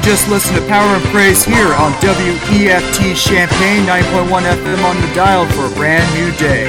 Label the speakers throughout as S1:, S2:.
S1: just listened to Power and Praise here on WEFT Champaign, 9.1 FM on the dial for a brand new day.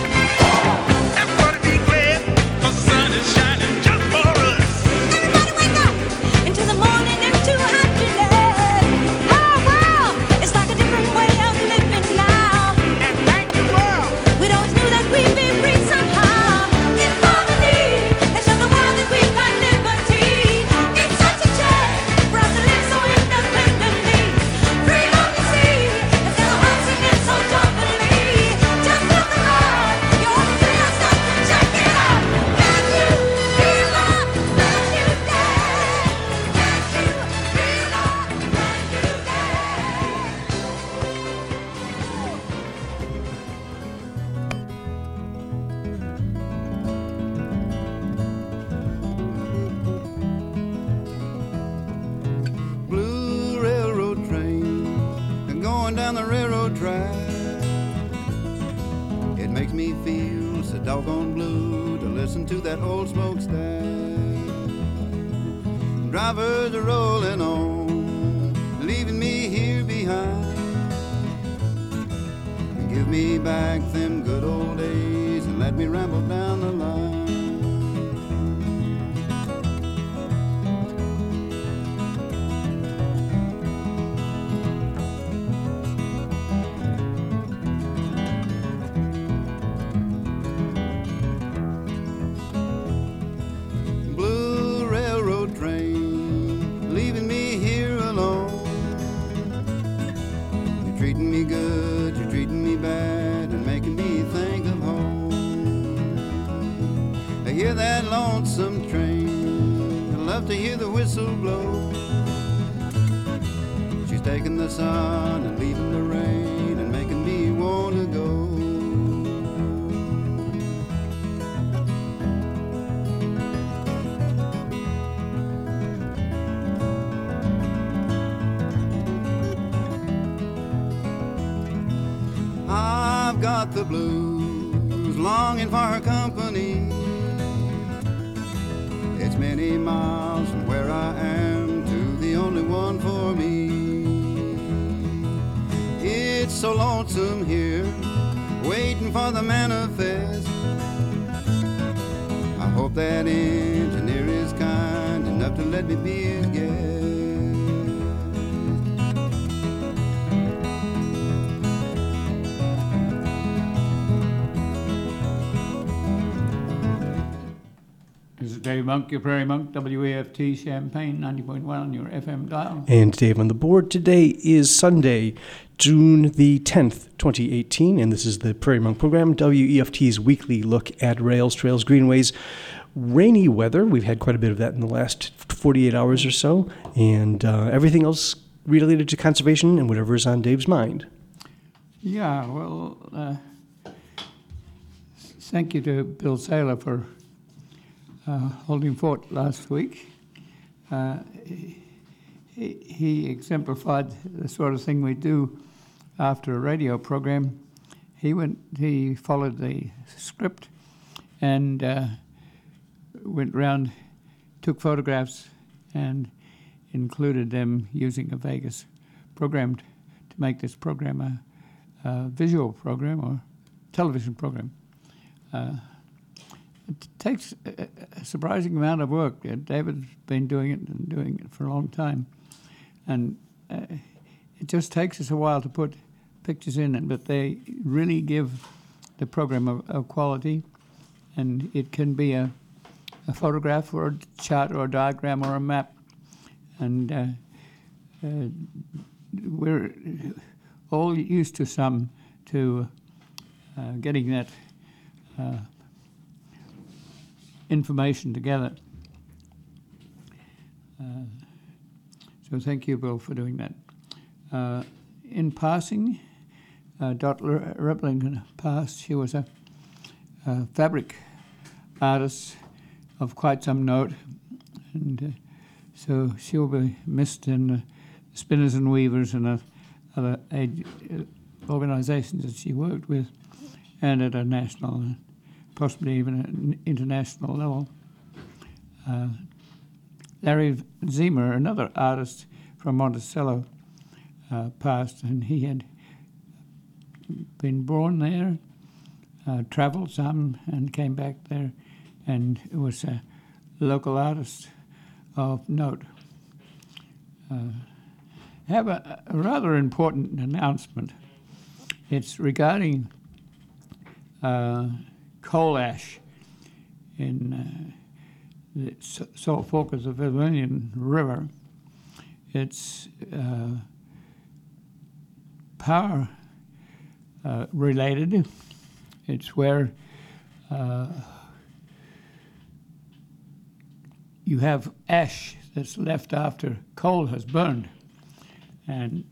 S2: The blues, longing for her company. It's many miles from where I am to the only one for me. It's so lonesome here, waiting for the manifest. I hope that engineer is kind enough to let me be his guest.
S3: Dave Monk, your Prairie Monk, WEFT Champaign, 90.1 on your FM dial.
S4: And Dave on the board. Today is Sunday, June the 10th, 2018, and this is the Prairie Monk program, WEFT's weekly look at rails, trails, greenways. Rainy weather, we've had quite a bit of that in the last 48 hours or so, and everything else related to conservation and whatever is on Dave's mind.
S3: Yeah, well, thank you to Bill Saylor for holding fort last week. He exemplified the sort of thing we do after a radio program. He followed the script and went round, took photographs and included them using a Vegas program to make this program a visual program or television program. It takes a surprising amount of work. David's been doing it for a long time. And it just takes us a while to put pictures in it, but they really give the program a quality. And it can be a photograph or a chart or a diagram or a map. And we're all used to getting that information together. So thank you, Bill, for doing that. In passing, Dot Repling passed. She was a fabric artist of quite some note, and so she'll be missed in Spinners and Weavers and other organizations that she worked with, and at a national, possibly even an international level. Larry Ziemer, another artist from Monticello passed, and he had been born there, travelled some, and came back there, and was a local artist of note. I have a rather important announcement. It's regarding coal ash in the Salt Fork of the Vermilion River. It's power related. It's where you have ash that's left after coal has burned. And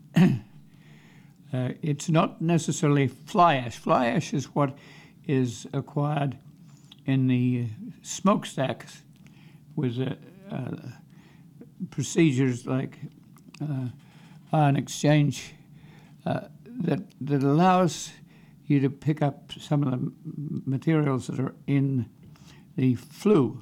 S3: it's not necessarily fly ash. Fly ash is what is acquired in the smokestacks with procedures like ion exchange that allows you to pick up some of the materials that are in the flue.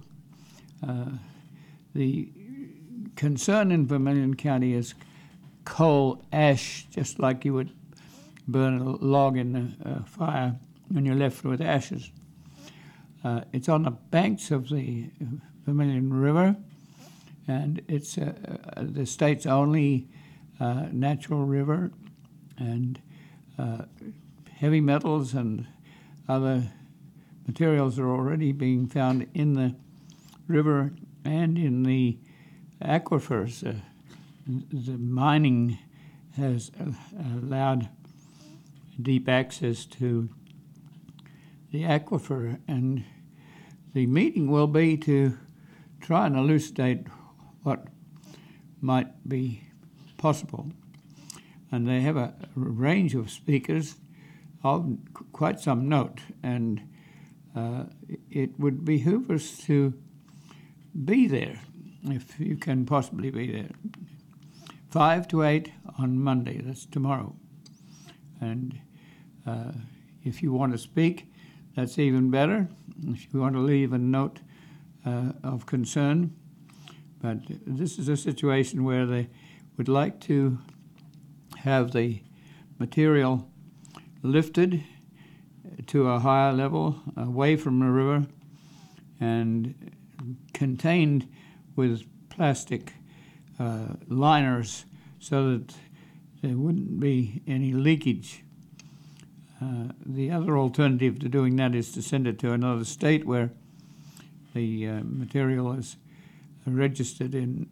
S3: The concern in Vermilion County is coal ash, just like you would burn a log in a fire and you're left with ashes. It's on the banks of the Vermilion River, and it's the state's only natural river, and heavy metals and other materials are already being found in the river and in the aquifers. The mining has allowed deep access to the aquifer, and the meeting will be to try and elucidate what might be possible. And they have a range of speakers of quite some note, and it would behoove us to be there, if you can possibly be there. 5 to 8 on Monday, that's tomorrow. And if you want to speak, that's even better. If you want to leave a note of concern. But this is a situation where they would like to have the material lifted to a higher level, away from the river, and contained with plastic liners so that there wouldn't be any leakage. The other alternative to doing that is to send it to another state where the material is registered in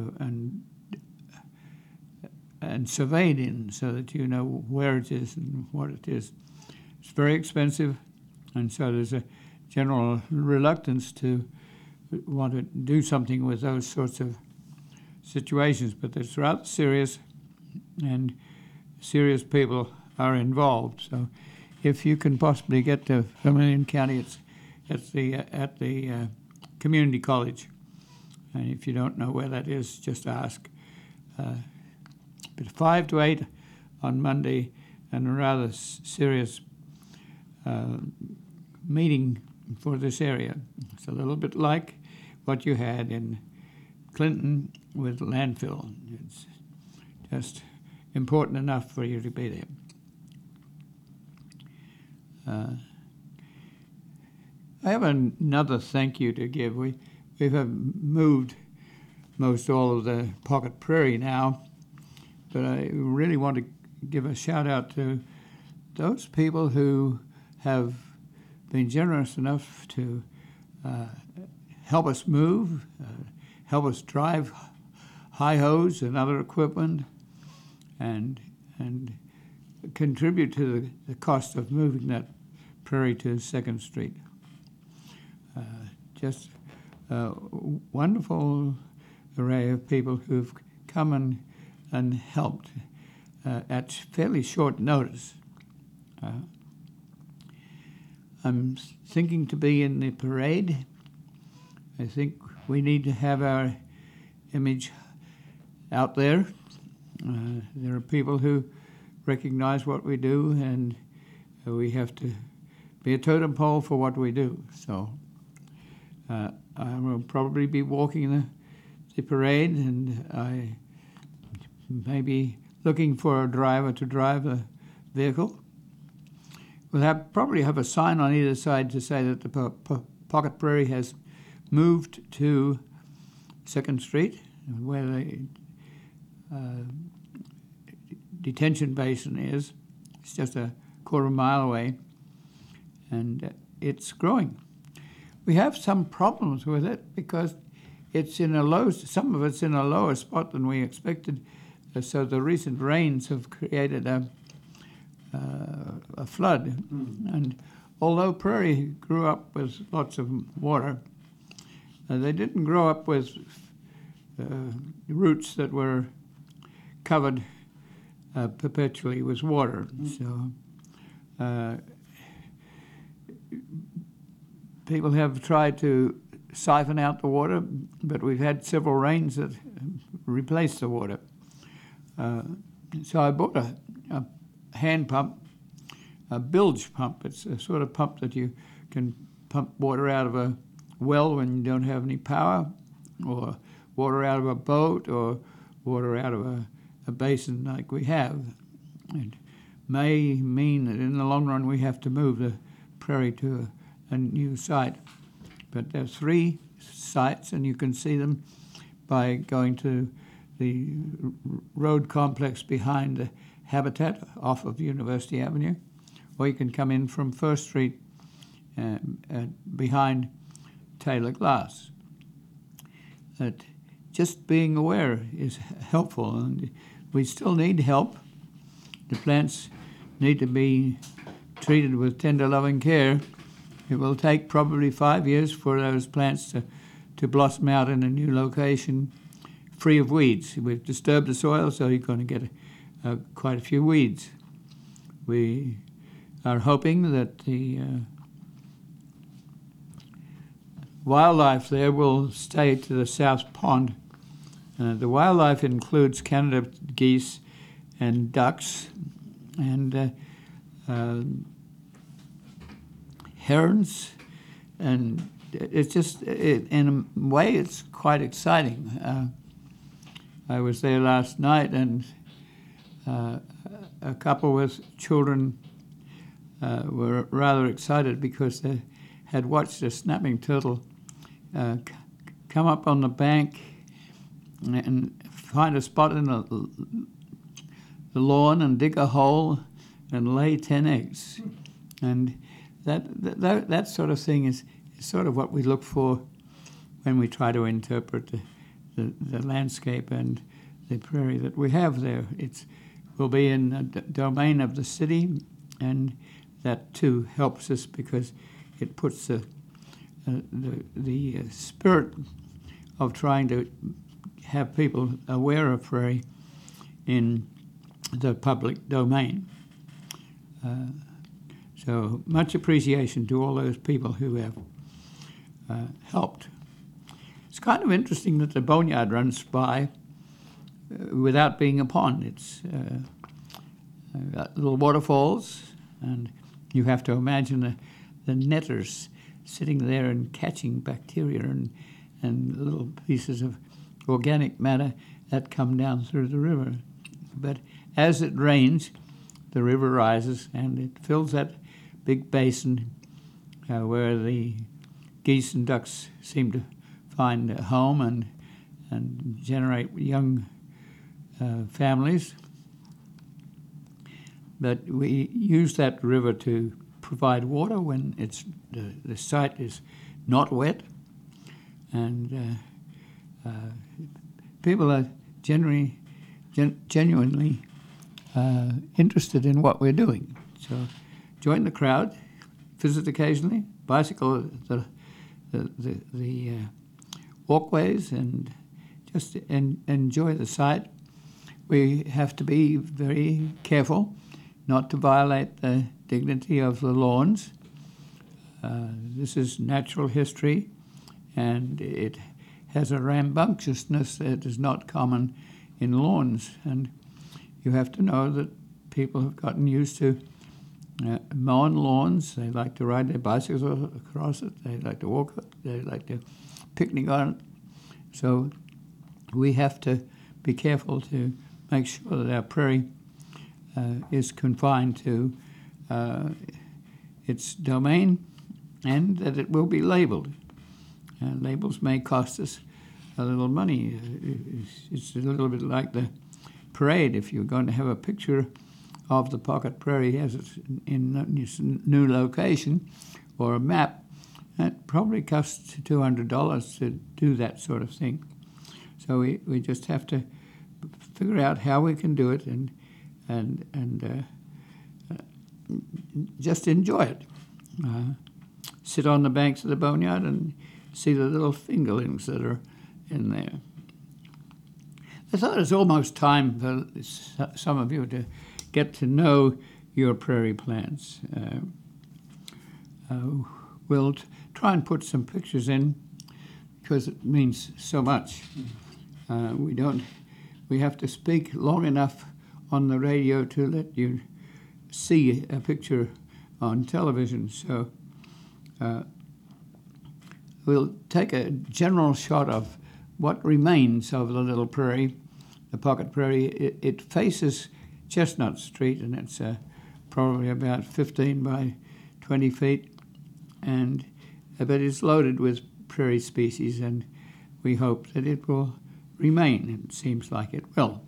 S3: and surveyed in, so that you know where it is and what it is. It's very expensive, and so there's a general reluctance to want to do something with those sorts of situations, but it's rather serious, and serious people are involved. So if you can possibly get to Vermilion County, it's at the community college, and if you don't know where that is, just ask. But 5 to 8 on Monday, and a rather serious meeting for this area. It's a little bit like what you had in Clinton with landfill. It's just important enough for you to be there. I have another thank you to give. We have moved most all of the Pocket Prairie now, but I really want to give a shout out to those people who have been generous enough to help us move, help us drive hi-hos and other equipment, and contribute to the cost of moving that prairie to 2nd Street. Just a wonderful array of people who've come and helped at fairly short notice. I'm thinking to be in the parade. I think we need to have our image out there. There are people who recognize what we do, and we have to be a totem pole for what we do. So I will probably be walking the parade, and I maybe looking for a driver to drive a vehicle. We'll probably have a sign on either side to say that the Pocket Prairie has moved to 2nd Street, where the detention basin is. It's just a quarter mile away, and it's growing. We have some problems with it because it's in some of it's in a lower spot than we expected. So the recent rains have created a flood. And although Prairie grew up with lots of water, they didn't grow up with roots that were covered perpetually with water. So people have tried to siphon out the water, but we've had several rains that replaced the water. So I bought a hand pump, a bilge pump. It's a sort of pump that you can pump water out of a well when you don't have any power, or water out of a boat, or water out of a basin like we have. It may mean that in the long run we have to move the Prairie to a new site. But there are 3 sites, and you can see them by going to the road complex behind the Habitat off of University Avenue, or you can come in from 1st Street behind Taylor Glass. That just being aware is helpful, and we still need help. The plants need to be treated with tender, loving care. It will take probably 5 years for those plants to blossom out in a new location free of weeds. We've disturbed the soil, so you're going to get quite a few weeds. We are hoping that the wildlife there will stay to the south pond. The wildlife includes Canada geese and ducks and herons, and it's just, in a way, it's quite exciting. I was there last night, and a couple with children were rather excited because they had watched a snapping turtle come up on the bank and find a spot in the lawn and dig a hole and lay 10 eggs. And that sort of thing is sort of what we look for when we try to interpret the landscape and the prairie that we have there. It will be in the domain of the city, and that too helps us because it puts the spirit of trying to have people aware of prairie in the public domain. So much appreciation to all those people who have helped. It's kind of interesting that the boneyard runs by without being a pond. It's got little waterfalls, and you have to imagine the netters sitting there and catching bacteria and little pieces of organic matter that come down through the river. But as it rains, the river rises and it fills that big basin where the geese and ducks seem to find a home and generate young families. But we use that river to provide water when the site is not wet, and people are genuinely interested in what we're doing. So join the crowd, visit occasionally, bicycle the walkways, and just enjoy the site. We have to be very careful not to violate the dignity of the lawns. This is natural history, and it has a rambunctiousness that is not common in lawns. And you have to know that people have gotten used to mowing lawns. They like to ride their bicycles across it. They like to walk it. They like to picnic on it. So we have to be careful to make sure that our prairie is confined to its domain and that it will be labeled. Labels may cost us a little money. It's a little bit like the parade. If you're going to have a picture of the pocket prairie as it's in its new location or a map, that probably costs $200 to do that sort of thing. So we just have to figure out how we can do it and just enjoy it. Sit on the banks of the boneyard and see the little fingerlings that are in there. I thought it's almost time for some of you to get to know your prairie plants. We'll try and put some pictures in because it means so much. We have to speak long enough on the radio to let you see a picture on television. So we'll take a general shot of what remains of the little prairie, the pocket prairie. It faces Chestnut Street, and it's probably about 15 by 20 feet, but it's loaded with prairie species, and we hope that it will remain. It seems like it will.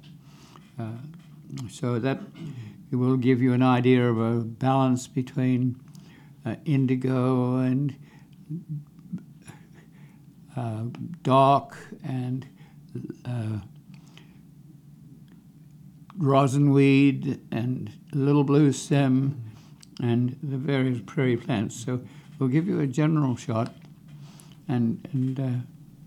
S3: So that it will give you an idea of a balance between indigo and dark and rosinweed and little blue stem and the various prairie plants. So we'll give you a general shot and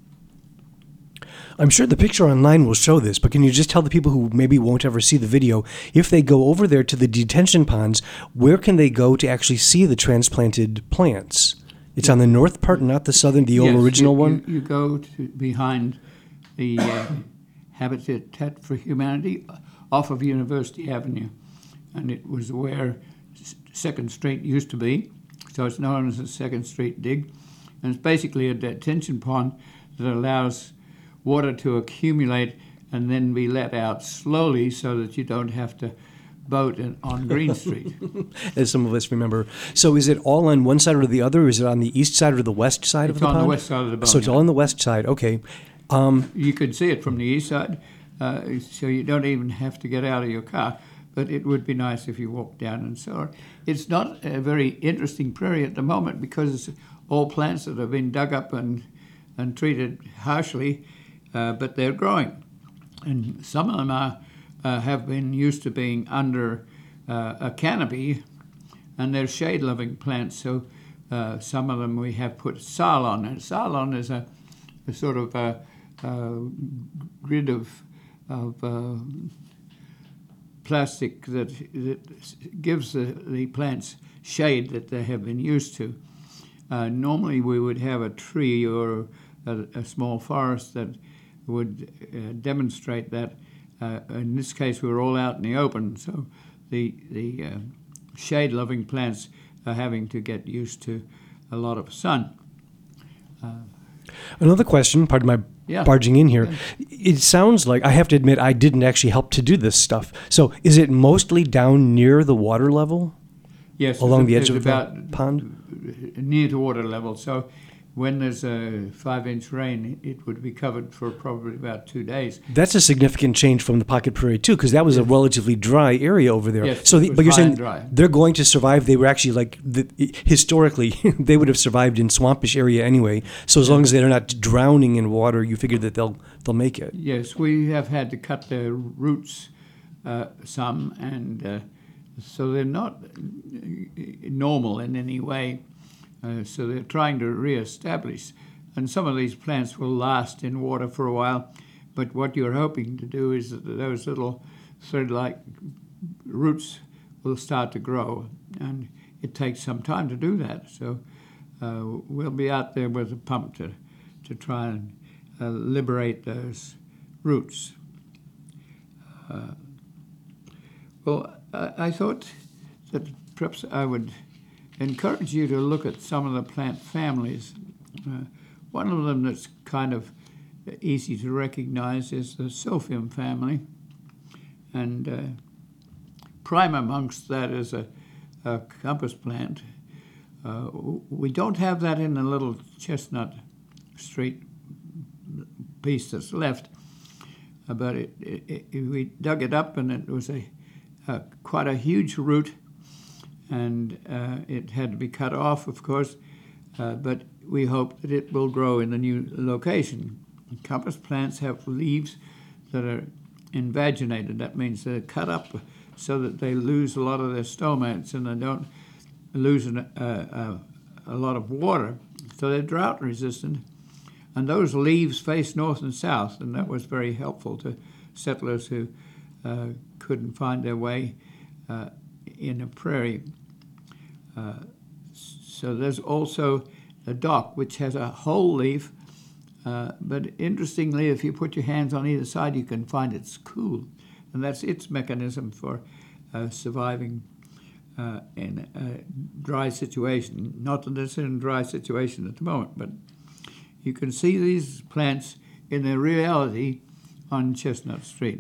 S4: I'm sure the picture online will show this, but can you just tell the people who maybe won't ever see the video, if they go over there to the detention ponds, where can they go to actually see the transplanted plants? It's on the north part, not the southern, the old original one?
S3: You go to behind the Habitat for Humanity off of University Avenue, and it was where 2nd Street used to be, so it's known as the 2nd Street dig, and it's basically a detention pond that allows water to accumulate and then be let out slowly so that you don't have to boat on Green Street.
S4: As some of us remember. So is it all on one side or the other, or is it on the east side or the west side of the pond?
S3: It's on the west side of the pond.
S4: So it's all on the west side, okay.
S3: You could see it from the east side, so you don't even have to get out of your car, but it would be nice if you walked down and saw it. It's not a very interesting prairie at the moment because it's all plants that have been dug up and treated harshly, but they're growing. And some of them have been used to being under a canopy, and they're shade-loving plants. So some of them we have put Sal on. And Sal is a sort of a grid of plastic that gives the plants shade that they have been used to. Normally we would have a tree or a small forest that would demonstrate that. In this case, we're all out in the open, so the shade-loving plants are having to get used to a lot of sun.
S4: Another question, pardon my barging in here. Yeah. It sounds like, I have to admit, I didn't actually help to do this stuff. So is it mostly down near the water level?
S3: Yes.
S4: Along the edge of the pond?
S3: Near to water level. So when there's a 5-inch rain, it would be covered for probably about 2 days.
S4: That's a significant change from the Pocket Prairie, too, because that was a relatively dry area over there.
S3: Yes,
S4: so
S3: but
S4: you're saying
S3: dry.
S4: They're going to survive. They were actually, historically, they would have survived in swampish area anyway. So as long as they're not drowning in water, you figure that they'll make it.
S3: Yes, we have had to cut their roots some, and so they're not normal in any way. So they're trying to reestablish. And some of these plants will last in water for a while, but what you're hoping to do is that those little thread-like roots will start to grow, and it takes some time to do that. So we'll be out there with a pump to try and liberate those roots. Well, I thought that perhaps I would encourage you to look at some of the plant families. One of them that's kind of easy to recognize is the Silphium family. And prime amongst that is a compass plant. We don't have that in the little Chestnut Street piece that's left, but we dug it up, and it was quite a huge root, and it had to be cut off, of course, but we hope that it will grow in the new location. Compass plants have leaves that are invaginated. That means they're cut up so that they lose a lot of their stomates and they don't lose a lot of water, so they're drought resistant. And those leaves face north and south, and that was very helpful to settlers who couldn't find their way in a prairie. So there's also a dock, which has a whole leaf, but interestingly, if you put your hands on either side, you can find it's cool, and that's its mechanism for surviving in a dry situation. Not that it's in a dry situation at the moment, but you can see these plants in their reality on Chestnut Street.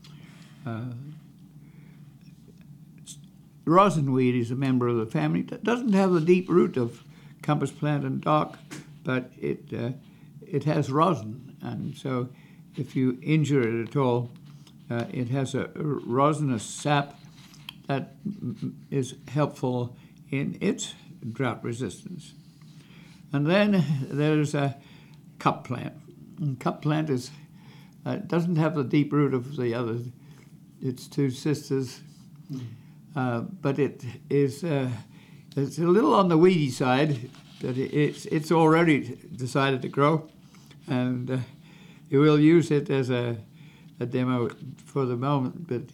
S3: Rosinweed is a member of the family. It doesn't have the deep root of compass plant and dock, but it has rosin, and so if you injure it at all, it has a rosinous sap that is helpful in its drought resistance. And then there's a cup plant. And cup plant doesn't have the deep root of the other, its two sisters, but it is it's a little on the weedy side, but it's already decided to grow, and you will use it as a demo for the moment, but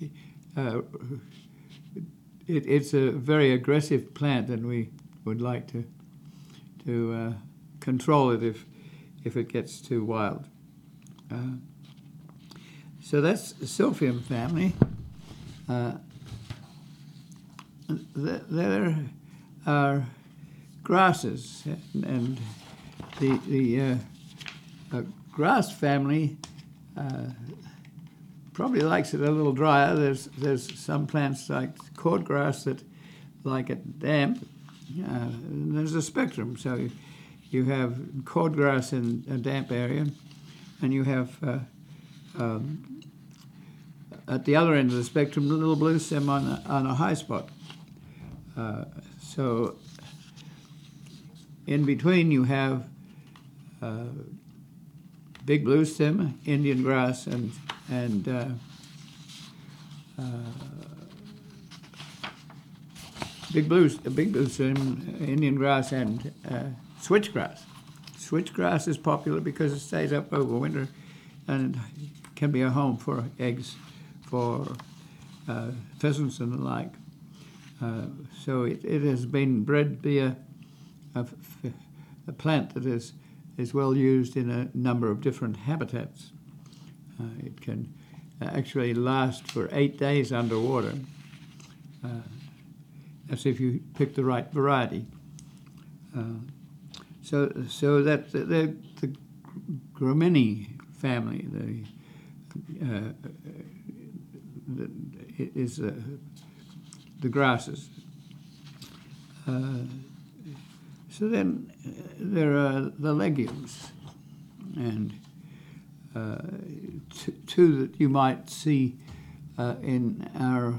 S3: it's a very aggressive plant, and we would like to control it if it gets too wild. So that's the Silphium family. There are grasses, and the grass family probably likes it a little drier. There's some plants like cordgrass that like it damp. There's a spectrum, so you have cordgrass in a damp area, and you have at the other end of the spectrum, little blue stem on a high spot. So in between you have big blue stem, Indian grass, and big blue stem, Indian grass, and switchgrass. Switchgrass is popular because it stays up over winter and can be a home for eggs for pheasants and the like. So it has been bred to be a plant that is well used in a number of different habitats. It can actually last for 8 days underwater. That's if you pick the right variety. So that the Gramineae family is the grasses. So then there are the legumes, and two that you might see in our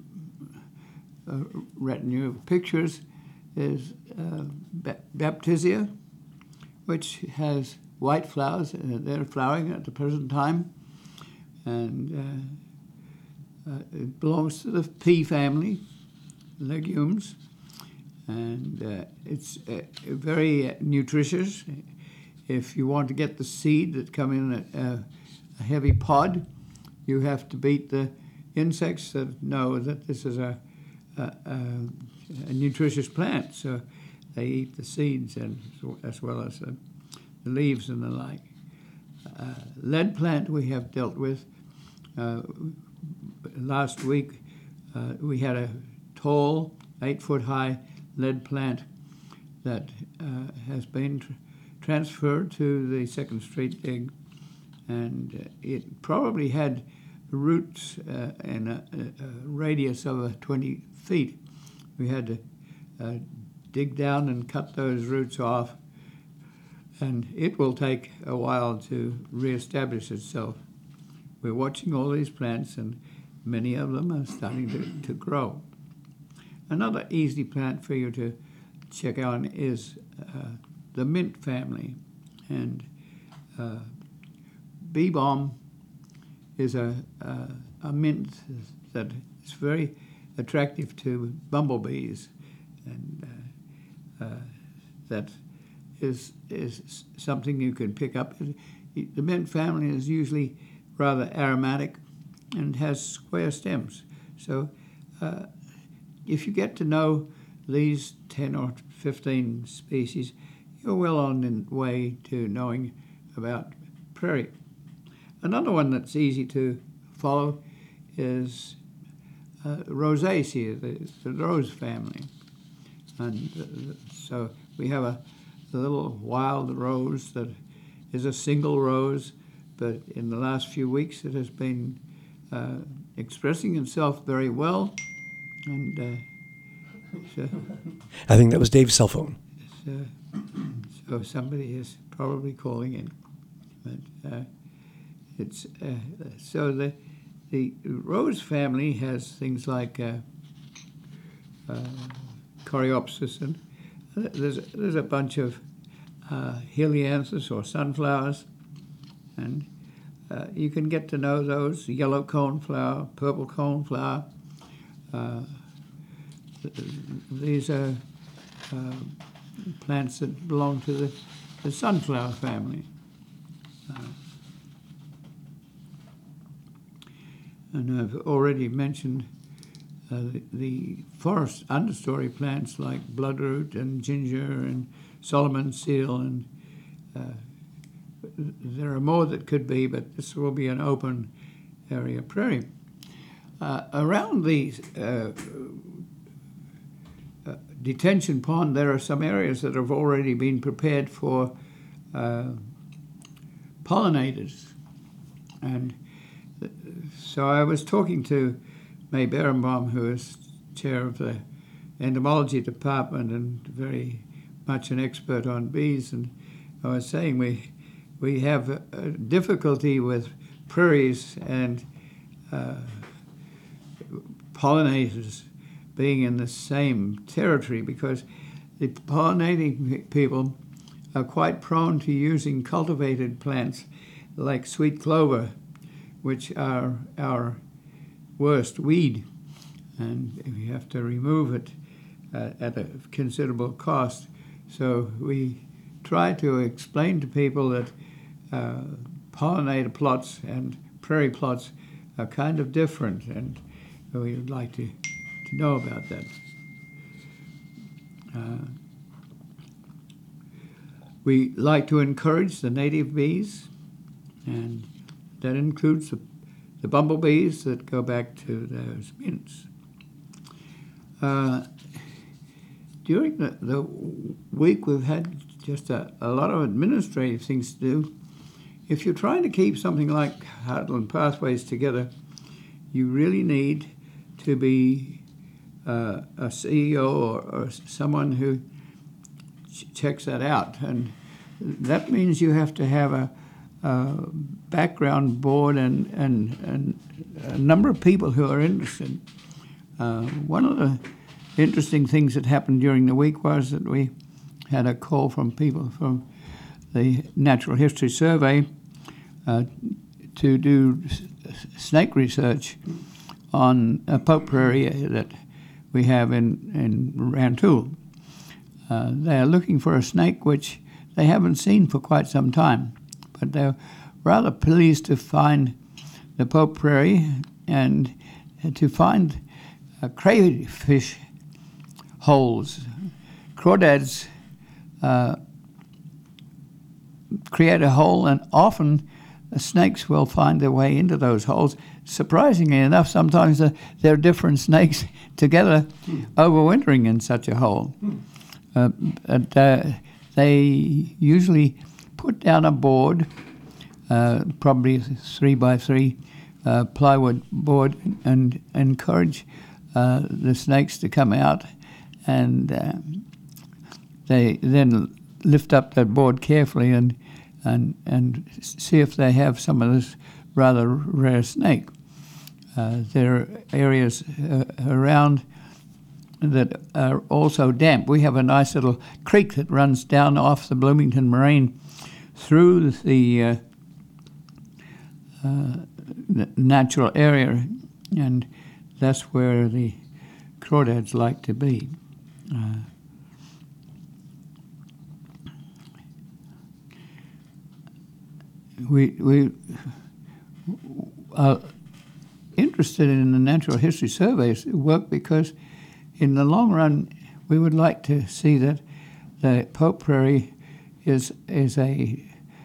S3: retinue of pictures is Baptisia, which has white flowers. They're flowering at the present time, and it belongs to the pea family, legumes, and it's very nutritious. If you want to get the seed that come in a heavy pod, you have to beat the insects that know that this is a nutritious plant, so they eat the seeds and as well as the leaves and the like. Lead plant we have dealt with. Last week we had a tall, 8-foot-high lead plant that has been transferred to the Second Street dig, and it probably had roots in a radius of 20 feet. We had to dig down and cut those roots off, and it will take a while to reestablish itself. We're watching all these plants, and many of them are starting to grow. Another easy plant for you to check on is the mint family. And bee balm is a mint that is very attractive to bumblebees, and that is something you can pick up. The mint family is usually rather aromatic and has square stems. So if you get to know these 10 or 15 species, you're well on the way to knowing about prairie. Another one that's easy to follow is Rosaceae, the rose family. And so we have a little wild rose that is a single rose, but in the last few weeks it has been expressing itself very well. And so,
S4: I think that was Dave's cell phone.
S3: So somebody is probably calling in. But it's so the rose family has things like coreopsis, and there's a bunch of helianthus or sunflowers, and you can get to know those: yellow coneflower, purple coneflower. These are plants that belong to the sunflower family. And I've already mentioned the forest understory plants like bloodroot and ginger and Solomon seal, and there are more that could be, but this will be an open area prairie. Around the detention pond, there are some areas that have already been prepared for pollinators. And so I was talking to May Berenbaum, who is chair of the entomology department and very much an expert on bees, and I was saying we have a difficulty with prairies and pollinators being in the same territory, because the pollinating people are quite prone to using cultivated plants like sweet clover, which are our worst weed, and we have to remove it at a considerable cost. So we try to explain to people that pollinator plots and prairie plots are kind of different, and we would like to know about that. We like to encourage the native bees, and that includes the bumblebees that go back to those mints. During the week, we've had just a lot of administrative things to do. If you're trying to keep something like Heartland Pathways together, you really need to be a CEO or someone who checks that out. And that means you have to have a background board and a number of people who are interested. One of the interesting things that happened during the week was that we had a call from people from the Natural History Survey to do snake research on a Pope Prairie that we have in Rantoul. They are looking for a snake which they haven't seen for quite some time, but they're rather pleased to find the Pope Prairie and to find crayfish holes. Crawdads create a hole, and often the snakes will find their way into those holes. Surprisingly enough, sometimes there are different snakes together overwintering in such a hole. They usually put down a board, probably 3 by 3, plywood board and encourage the snakes to come out, and they then lift up that board carefully and see if they have some of this rather rare snake. There are areas around that are also damp. We have a nice little creek that runs down off the Bloomington Moraine through the natural area, and that's where the crawdads like to be. We are interested in the Natural History Survey's work because in the long run we would like to see that the Pope Prairie is a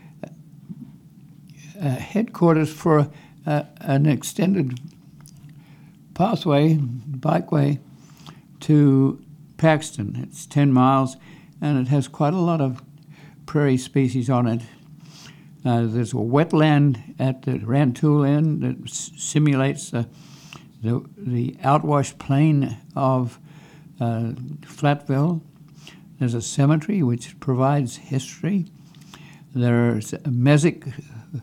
S3: headquarters for an extended pathway, bikeway, to Paxton. It's 10 miles, and it has quite a lot of prairie species on it. There's a wetland at the Rantoul end that simulates the outwash plain of Flatville. There's a cemetery which provides history. There's a mesic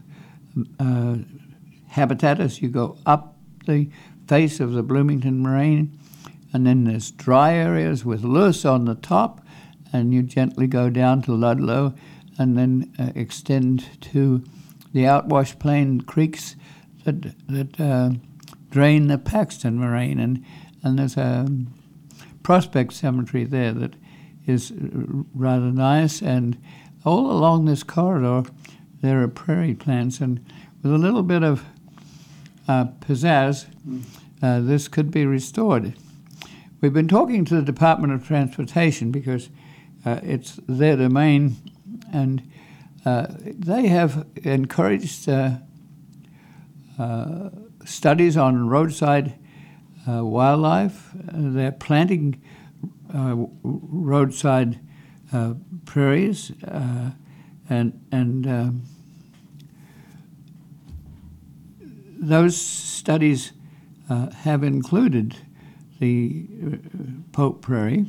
S3: habitat as you go up the face of the Bloomington Moraine, and then there's dry areas with loess on the top, and you gently go down to Ludlow and then extend to the outwash plain creeks that drain the Paxton Moraine, and there's a prospect cemetery there that is rather nice, and all along this corridor there are prairie plants, and with a little bit of pizzazz, this could be restored. We've been talking to the Department of Transportation because it's their domain, and they have encouraged studies on roadside wildlife. They're planting roadside prairies, and those studies have included the Pope Prairie.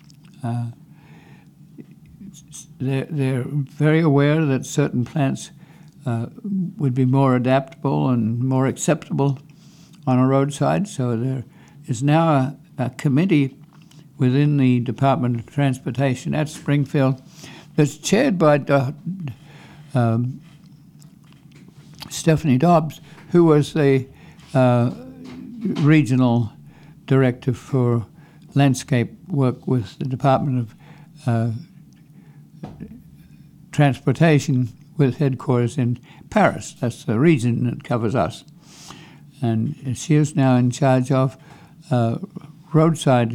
S3: They're very aware that certain plants would be more adaptable and more acceptable on a roadside, so there is now a committee within the Department of Transportation at Springfield that's chaired by Stephanie Dobbs, who was the regional director for landscape work with the Department of Transportation, with headquarters in Paris. That's the region that covers us. And she is now in charge of roadside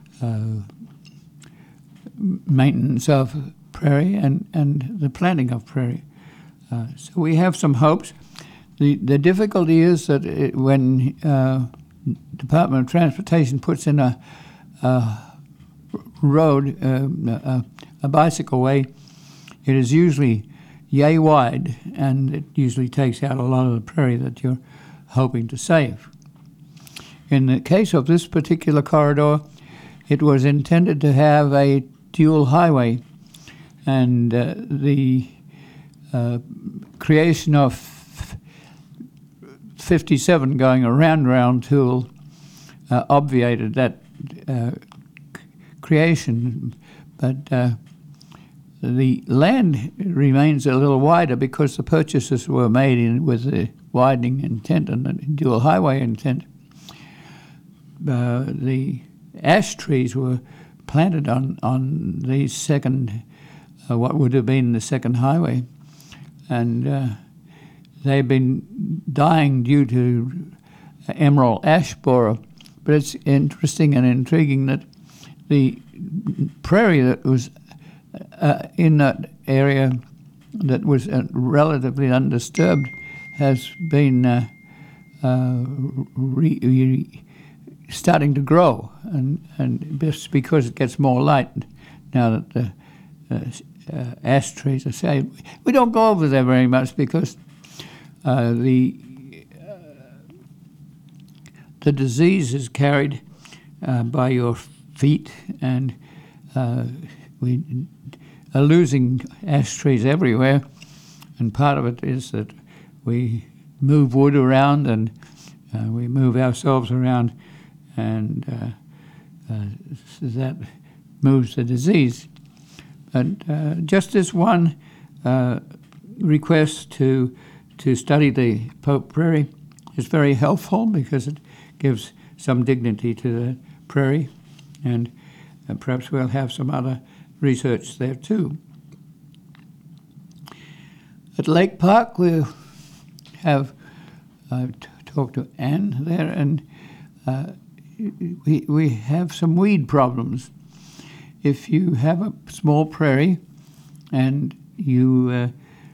S3: maintenance of prairie and the planting of prairie. So we have some hopes. The difficulty is that when Department of Transportation puts in a road, a bicycle way, it is usually yay wide, and it usually takes out a lot of the prairie that you're hoping to save. In the case of this particular corridor, it was intended to have a dual highway, and the creation of 57 going around Rantoul obviated that creation, but the land remains a little wider because the purchases were made with the widening intent and the dual highway intent. The ash trees were planted on the second, what would have been the second highway, and they've been dying due to emerald ash borer. But it's interesting and intriguing that the prairie that was in that area that was relatively undisturbed has been starting to grow, and just because it gets more light now that the ash trees are saved. We don't go over there very much because the the disease is carried by your feet, and we are losing ash trees everywhere, and part of it is that we move wood around and we move ourselves around, and that moves the disease. But just this one request to study the Pope Prairie is very helpful because it gives some dignity to the prairie, and perhaps we'll have some other research there too. At Lake Park, we'll have talked to Anne there, and we have some weed problems. If you have a small prairie and you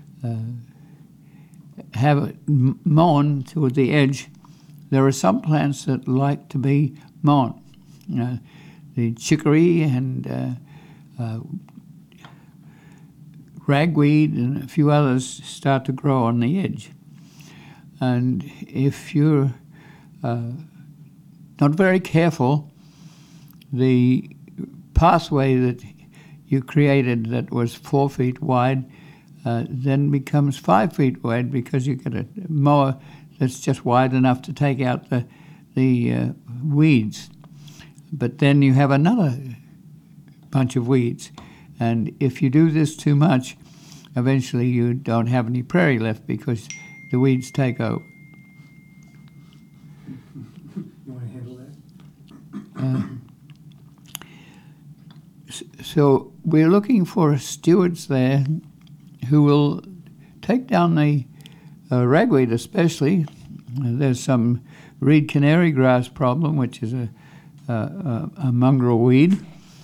S3: have it mown toward the edge, there are some plants that like to be mown. The chicory and ragweed and a few others start to grow on the edge. And if you're not very careful, the pathway that you created that was 4 feet wide then becomes 5 feet wide because you get a mower that's just wide enough to take out the weeds. But then you have another bunch of weeds. And if you do this too much, eventually you don't have any prairie left because the weeds take over.
S4: You want to handle that?
S3: So we're looking for stewards there who will take down the ragweed especially. There's some reed canary grass problem, which is a mongrel weed.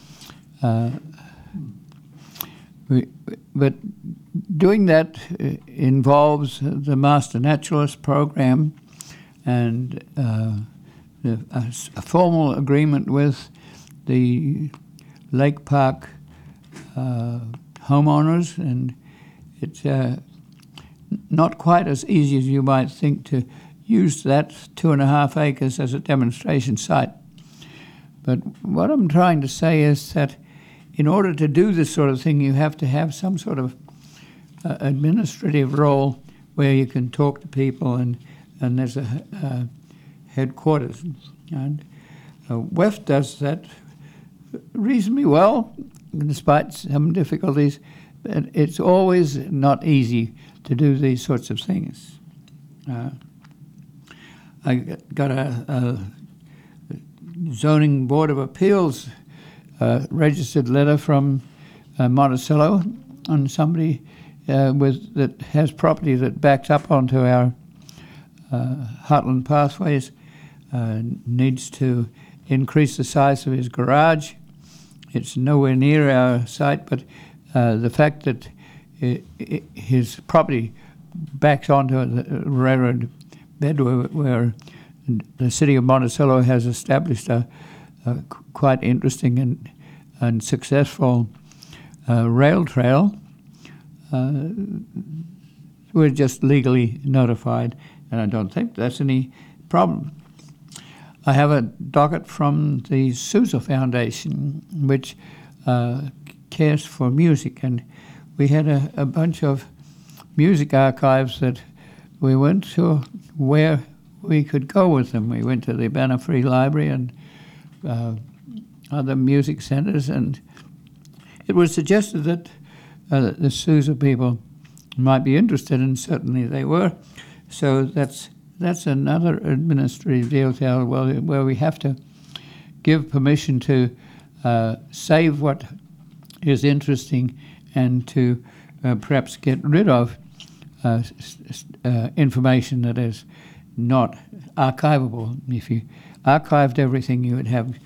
S3: But doing that involves the Master Naturalist program and a formal agreement with the Lake Park homeowners, and it's not quite as easy as you might think to use that 2.5 acres as a demonstration site. But what I'm trying to say is that in order to do this sort of thing, you have to have some sort of administrative role where you can talk to people, and there's a headquarters. And WEF does that reasonably well, despite some difficulties. But it's always not easy to do these sorts of things. I got a Zoning Board of Appeals registered letter from Monticello on somebody that has property that backs up onto our Heartland Pathways, needs to increase the size of his garage. It's nowhere near our site, but the fact that his property backs onto the railroad bed where the city of Monticello has established a quite interesting and successful rail trail, we're just legally notified, and I don't think that's any problem. I have a docket from the Sousa Foundation, which cares for music, and we had a bunch of music archives that we went to where we could go with them. We went to the Banner Free Library and other music centers, and it was suggested that the Sousa people might be interested, and certainly they were. So that's another administrative detail where we have to give permission to save what is interesting and to perhaps get rid of information that is not archivable. If you archived everything, you would have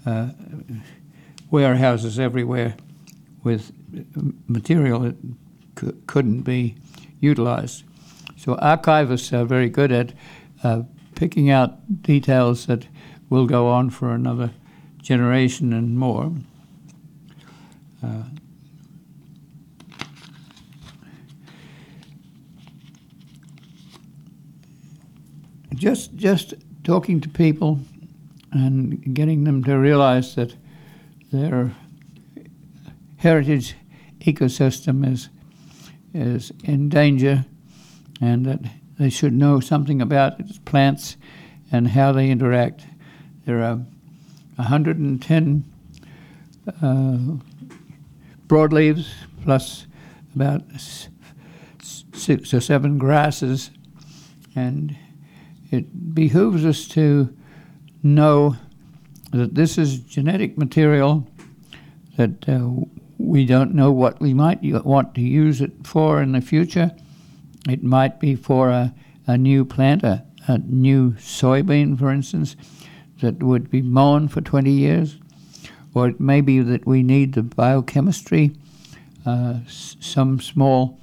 S3: warehouses everywhere with material that couldn't be utilized. So archivists are very good at picking out details that will go on for another generation and more. Just talking to people and getting them to realize that their heritage ecosystem is in danger, and that they should know something about its plants and how they interact. There are 110 broadleaves plus about 6 or 7 grasses, and it behooves us to know that this is genetic material that we don't know what we might want to use it for in the future. It might be for a new plant, a new soybean, for instance, that would be mown for 20 years. Or it may be that we need the biochemistry, some small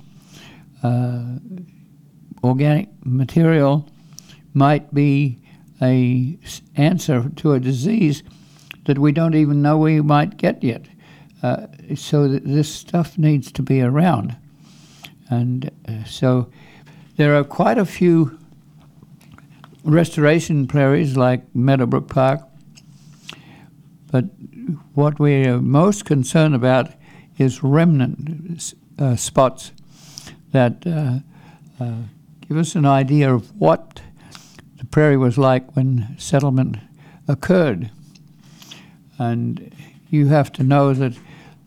S3: organic material might be an answer to a disease that we don't even know we might get yet. So that this stuff needs to be around. And so there are quite a few restoration prairies like Meadowbrook Park, but what we are most concerned about is remnant spots that give us an idea of what the prairie was like when settlement occurred. And you have to know that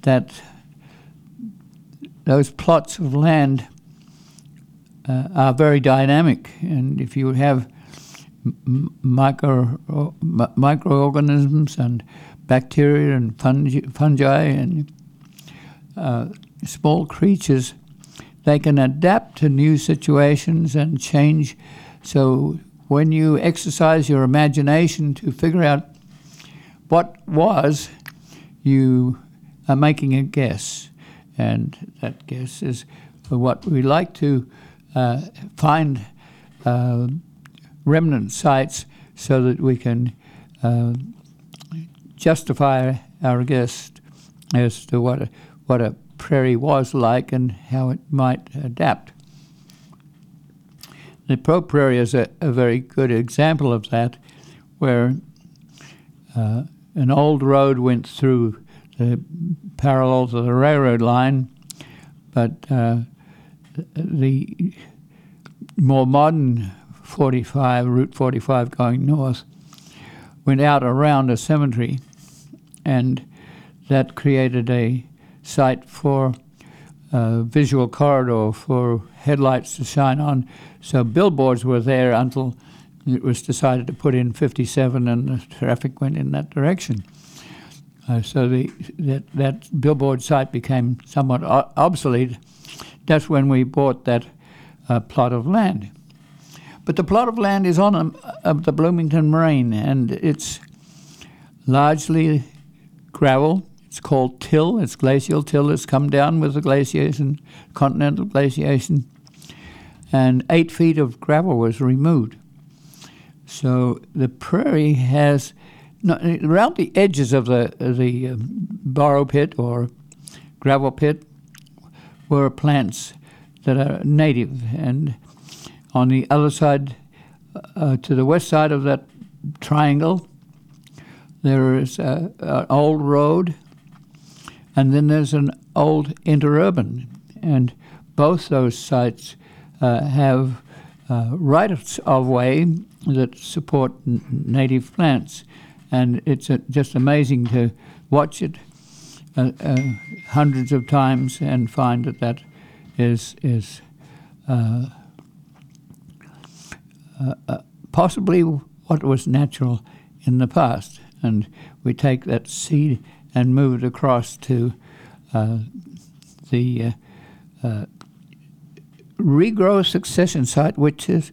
S3: those plots of land are very dynamic, and if you have microorganisms and bacteria and fungi and small creatures, they can adapt to new situations and change. So when you exercise your imagination to figure out what was, you are making a guess, and that guess is what we like to find remnant sites so that we can justify our guess as to what a prairie was like and how it might adapt. The Pro Prairie is a very good example of that, where an old road went through the parallel to the railroad line, but the more modern Route 45 going north, went out around a cemetery, and that created a site for a visual corridor for headlights to shine on. So billboards were there until it was decided to put in 57 and the traffic went in that direction. So that billboard site became somewhat obsolete. That's when we bought that plot of land. But the plot of land is on the Bloomington Moraine, and it's largely gravel. It's called till. It's glacial till. It's come down with the glaciation, continental glaciation, and 8 feet of gravel was removed. So the prairie has, around the edges of the borrow pit or gravel pit were plants that are native, and on the other side, to the west side of that triangle, there is an old road, and then there's an old interurban, and both those sites have rights of way that support native plants, and it's just amazing to watch it hundreds of times and find that is possibly what was natural in the past, and we take that seed and move it across to the regrow succession site, which is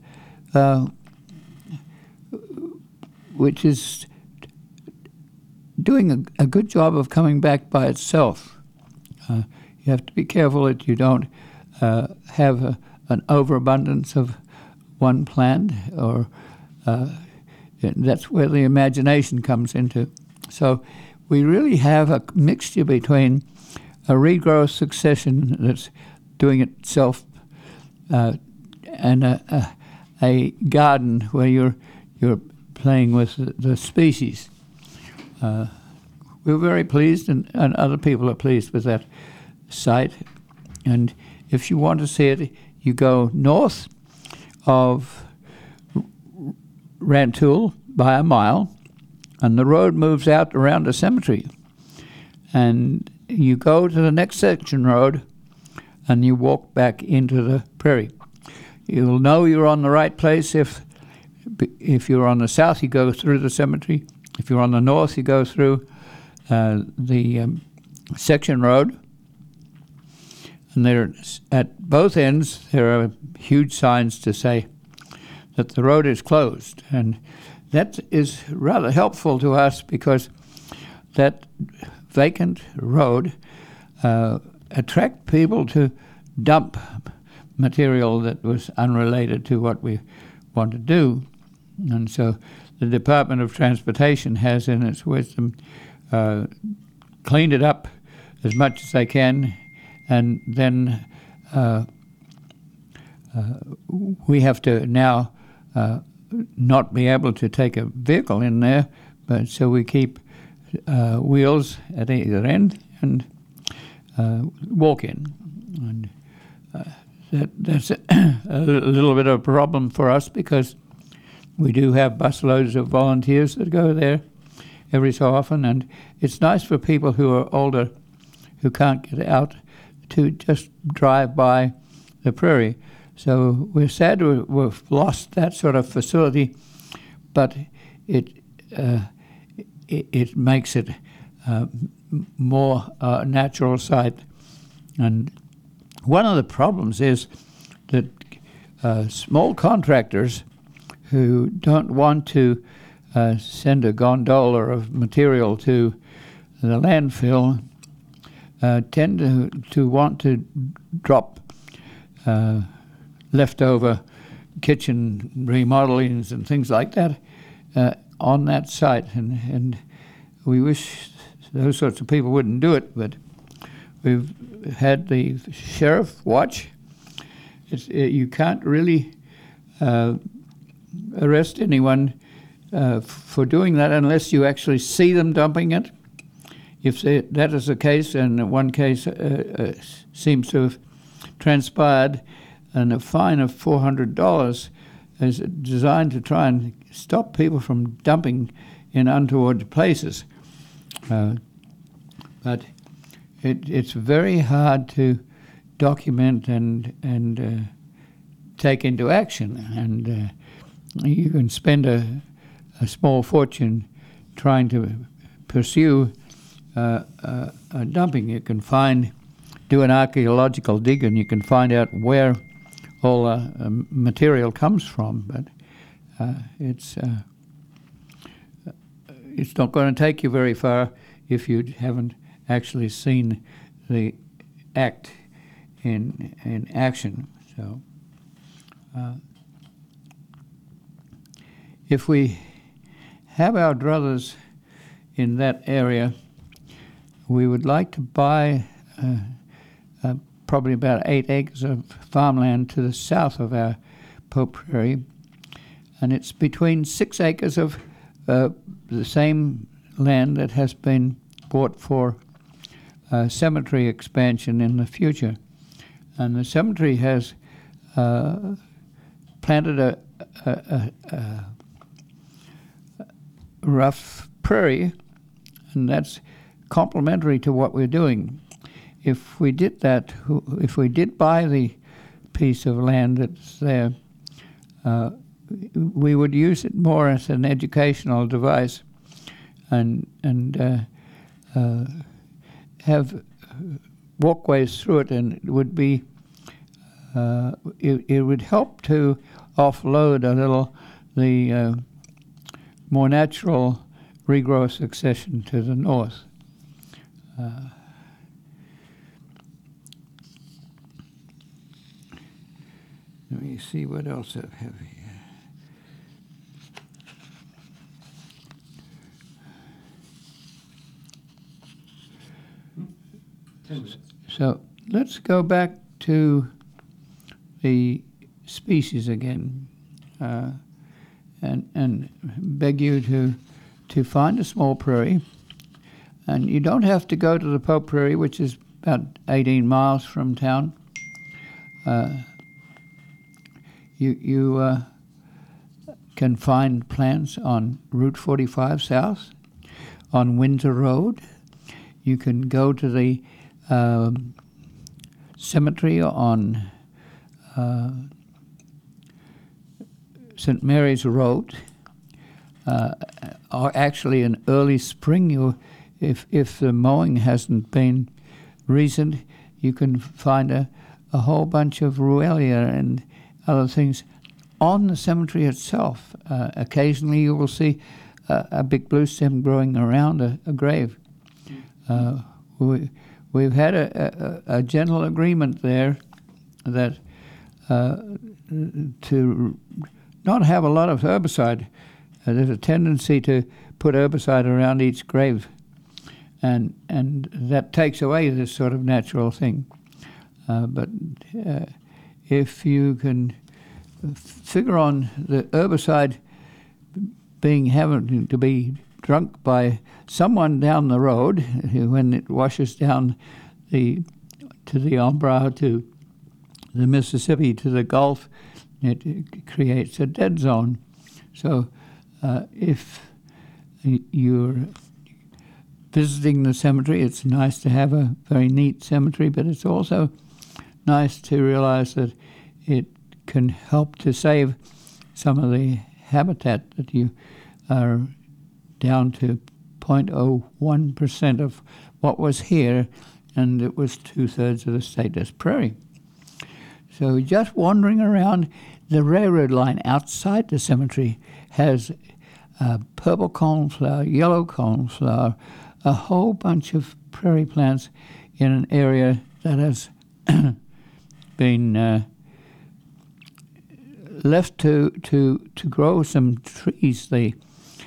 S3: doing a good job of coming back by itself. You have to be careful that you don't have an overabundance of one plant, or that's where the imagination comes into. So we really have a mixture between a regrowth succession that's doing itself and a garden where you're playing with the species. We're very pleased, and other people are pleased with that site. And if you want to see it, you go north of Rantoul by a mile, and the road moves out around the cemetery. And you go to the next section road, and you walk back into the prairie. You'll know you're on the right place if you're on the south, you go through the cemetery. If you're on the north, you go through the section road. And there, at both ends, there are huge signs to say that the road is closed. And that is rather helpful to us because that vacant road attract people to dump material that was unrelated to what we want to do. And so the Department of Transportation has, in its wisdom, cleaned it up as much as they can, and then we have to now not be able to take a vehicle in there, but so we keep wheels at either end and walk in. And that's a little bit of a problem for us because we do have busloads of volunteers that go there every so often, and it's nice for people who are older who can't get out to just drive by the prairie. So we're sad we've lost that sort of facility, but it makes it more natural site. And one of the problems is that small contractors who don't want to send a gondola of material to the landfill tend to want to drop leftover kitchen remodelings and things like that on that site. And we wish those sorts of people wouldn't do it, but we've had the sheriff watch. You can't really arrest anyone for doing that unless you actually see them dumping it. If that is the case, and one case seems to have transpired, and a fine of $400 is designed to try and stop people from dumping in untoward places. But it's very hard to document and take into action, and you can spend a small fortune trying to pursue dumping. You can do an archaeological dig, and you can find out where all material comes from, but it's not going to take you very far if you haven't actually seen the act in action. So if we have our druthers in that area, we would like to buy probably about 8 acres of farmland to the south of our Pope Prairie, and it's between 6 acres of the same land that has been bought for cemetery expansion in the future. And the cemetery has planted a rough prairie, and that's complementary to what we're doing. If we did that, if we did buy the piece of land that's there, we would use it more as an educational device and have walkways through it, and it would be it would help to offload a little the more natural regrowth succession to the north. Let me see what else I have here. So let's go back to the species again. and beg you to find a small prairie. And you don't have to go to the Pope Prairie, which is about 18 miles from town. You can find plants on Route 45 South, on Windsor Road. You can go to the cemetery on St. Mary's Road. Or actually in early spring, if the mowing hasn't been recent, you can find a whole bunch of Ruellia and other things on the cemetery itself. Occasionally you will see a big blue stem growing around a grave. We've had a gentle agreement there that to not have a lot of herbicide. There's a tendency to put herbicide around each grave, and that takes away this sort of natural thing. But if you can figure on the herbicide having to be drunk by someone down the road when it washes down to the Umbra, to the Mississippi, to the Gulf, it creates a dead zone. So if you're visiting the cemetery, it's nice to have a very neat cemetery, but it's also nice to realize that it can help to save some of the habitat that you are down to 0.01% of what was here, and it was 2/3 of the state as prairie. So just wandering around, the railroad line outside the cemetery has purple coneflower, yellow coneflower, a whole bunch of prairie plants in an area that has been left to grow some trees. The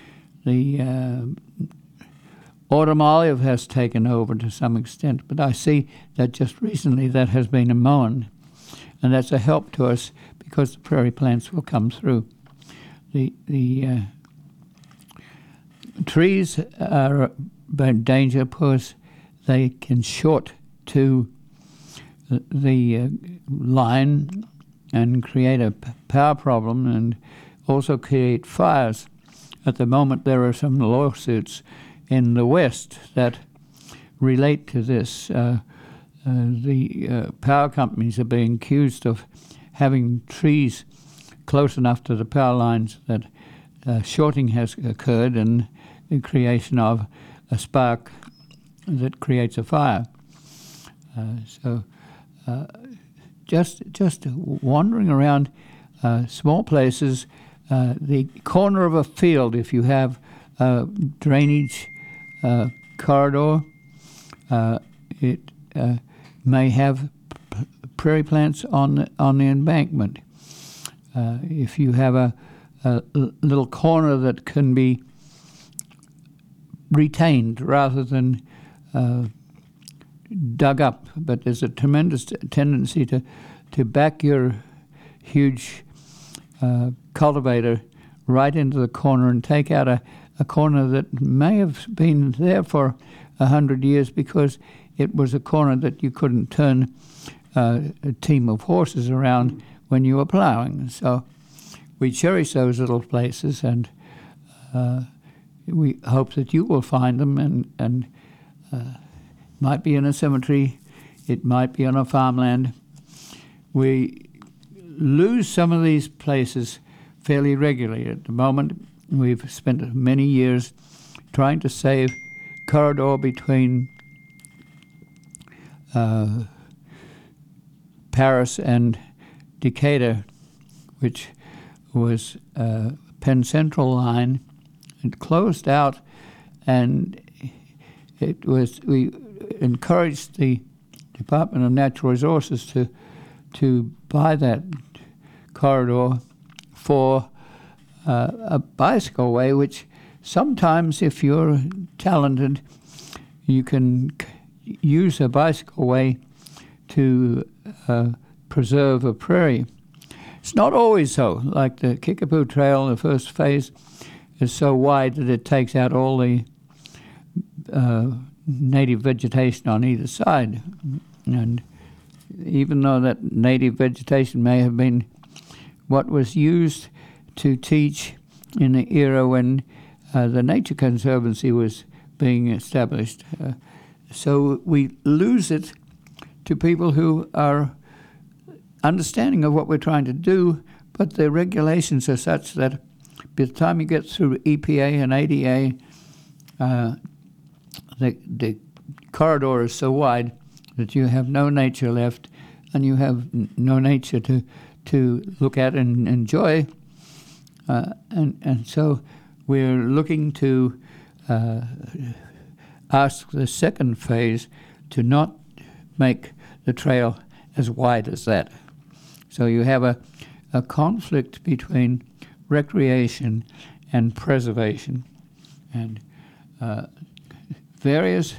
S3: autumn olive has taken over to some extent, but I see that just recently that has been mown, and that's a help to us because the prairie plants will come through. The trees are in danger because they can short to the line and create a power problem and also create fires. At the moment, there are some lawsuits in the West that relate to this. The power companies are being accused of having trees close enough to the power lines that shorting has occurred and the creation of a spark that creates a fire. Just wandering around small places, the corner of a field, if you have a drainage corridor, it may have prairie plants on the embankment. If you have a little corner that can be retained rather than dug up, but there's a tremendous tendency to back your huge cultivator right into the corner and take out a corner that may have been there for 100 years because it was a corner that you couldn't turn a team of horses around when you were plowing. So we cherish those little places, and we hope that you will find them, and might be in a cemetery, it might be on a farmland. We lose some of these places fairly regularly. At the moment, we've spent many years trying to save corridor between Paris and Decatur, which was Penn Central line. It closed out, and we encouraged the Department of Natural Resources to buy that corridor for a bicycle way, which sometimes, if you're talented, you can use a bicycle way to preserve a prairie. It's not always so. Like the Kickapoo Trail, the first phase is so wide that it takes out all the native vegetation on either side. And even though that native vegetation may have been what was used to teach in the era when the Nature Conservancy was being established. So we lose it to people who are understanding of what we're trying to do, but the regulations are such that by the time you get through EPA and ADA, the corridor is so wide that you have no nature left, and you have no nature to look at and enjoy. And so we're looking to ask the second phase to not make the trail as wide as that. So you have a conflict between recreation and preservation, and various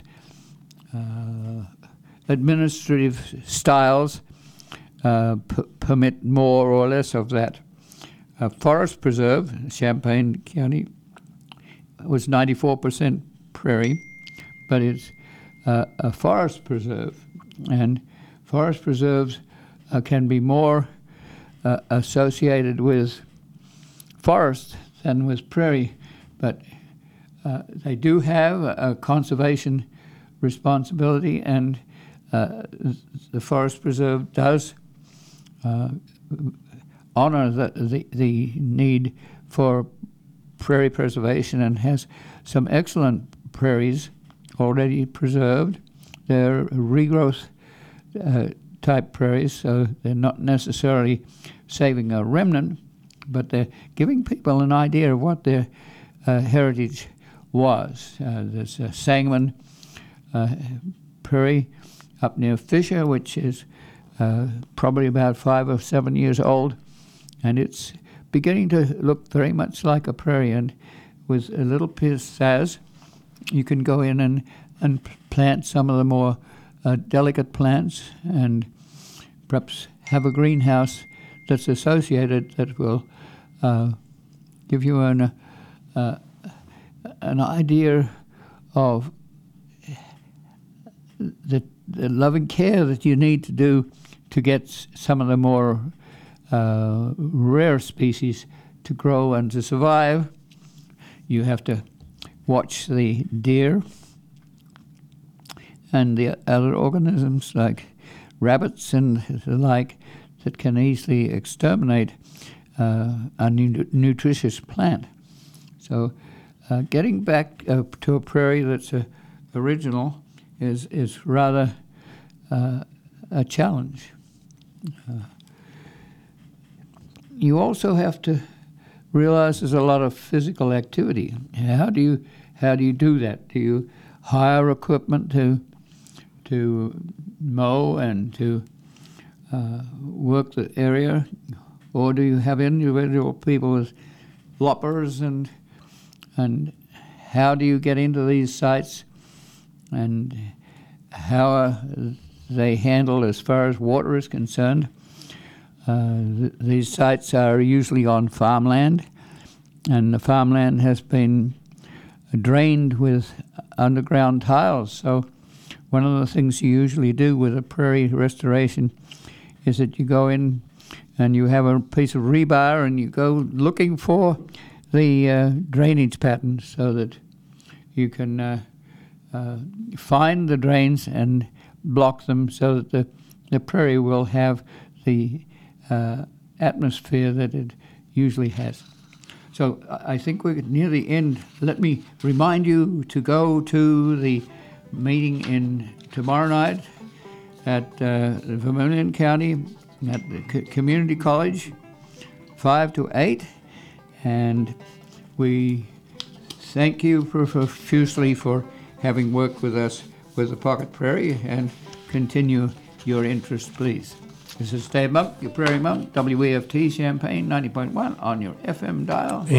S3: administrative styles permit more or less of that. Forest Preserve, Champaign County, was 94% prairie, but it's a forest preserve, and forest preserves can be more associated with forest than with prairie, but they do have a conservation responsibility, and the forest preserve does honor the need for prairie preservation and has some excellent prairies already preserved. They're regrowth type prairies, so they're not necessarily saving a remnant, but they're giving people an idea of what their heritage was. There's a Sangamon prairie up near Fisher, which is probably about 5 or 7 years old, and it's beginning to look very much like a prairie. And with a little pizzazz, you can go in and plant some of the more delicate plants, and perhaps have a greenhouse that's associated that will give you an idea of the loving care that you need to do to get some of the more rare species to grow and to survive. You have to watch the deer and the other organisms like rabbits and the like that can easily exterminate a nutritious plant. So getting back to a prairie that's original is rather a challenge. You also have to realize there's a lot of physical activity. How do you do that? Do you hire equipment to mow and to work the area, or do you have individual people with loppers, and how do you get into these sites, and how are they handled as far as water is concerned? These sites are usually on farmland, and the farmland has been drained with underground tiles. So one of the things you usually do with a prairie restoration is that you go in and you have a piece of rebar and you go looking for the drainage patterns so that you can find the drains and block them so that the prairie will have the atmosphere that it usually has. So I think we're near the end. Let me remind you to go to the meeting tomorrow night at Vermilion County at the Community College, 5 to 8, and we thank you profusely for having worked with us with the Pocket Prairie, and continue your interest, please. This is Dave Monk, your Prairie Monk, WEFT Champaign 90.1 on your FM dial.